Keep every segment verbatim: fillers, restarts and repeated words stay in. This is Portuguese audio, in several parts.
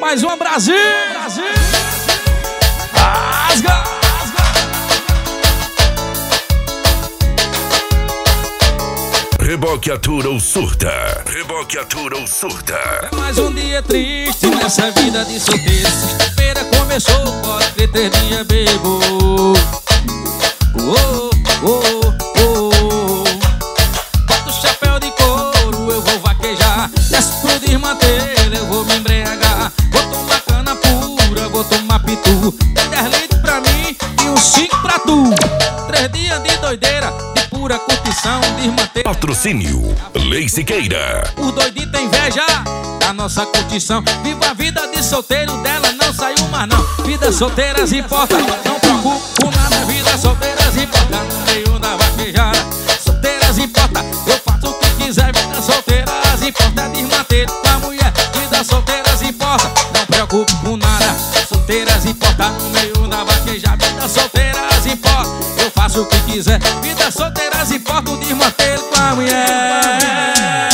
mais uma Brasil! Brasil! Rasga! Reboque atura ou surta. Reboque atura ou surta. É mais um dia triste nessa vida de solteiro. Sexta-feira começou, pode ter três dias bebo. Oh, oh, oh. Bota o chapéu de couro, eu vou vaquejar. Desce pro desmantelo, eu vou me embriagar. Vou tomar cana pura, vou tomar pitu. Tem dez litros pra mim e uns cinco pra tu. Três dias de doideira, de pura curtição, desmantelo. Patrocínio Lei Siqueira. Os doidinhos tem inveja da nossa curtição. Viva a vida de solteiro, dela não saiu mais não. Vida solteiras importa, não preocupo com nada. Vida solteiras importa, no meio da vaquejada. Solteiras importa, eu faço o que quiser. Vida solteiras importa, desmantelo com a mulher. Vida solteiras importa, não preocupo com nada. Solteiras importa, no meio da vaquejada. Vida solteiras importa, eu faço o que quiser. Vida solteiras importa, o desmantelo com a mulher.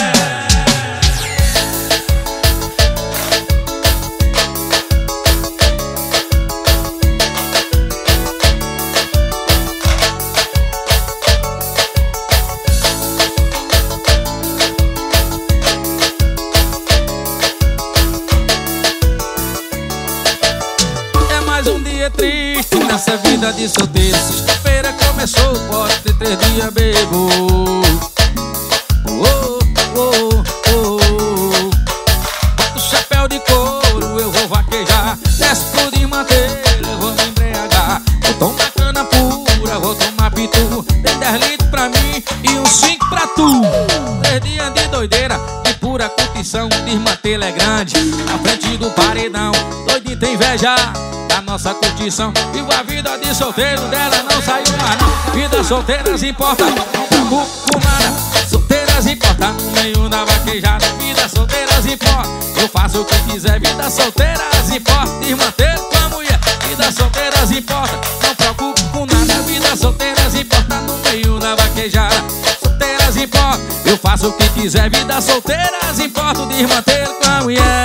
Mais um dia triste nessa vida de solteiro. Sexta-feira começou, pode ter três dias bebo. Oh, oh, oh. Bota o chapéu de couro, eu vou vaquejar. Desce pro desmantelo, eu vou me embriagar. Vou tomar cana pura, vou tomar pitu. Tem dez litros pra mim e uns cinco pra tu. Três dias de doideira, de pura curtição. Desmantelo é grande, na frente do paredão. Doidinho tem inveja da nossa curtição. Viva a vida de solteiro, dela não saiu mais não. Vida solteiras importa, não preocupo com nada. Solteiras importa, no meio da vaquejada. Vida solteiras importa, eu faço o que quiser. Vida solteiras importa, desmantelo com a mulher. Vida solteiras importa, não preocupo com nada. Vida solteiras importa, no meio da vaquejada. Solteiras importa, eu faço o que quiser. Vida solteiras importa, desmantelo com a mulher.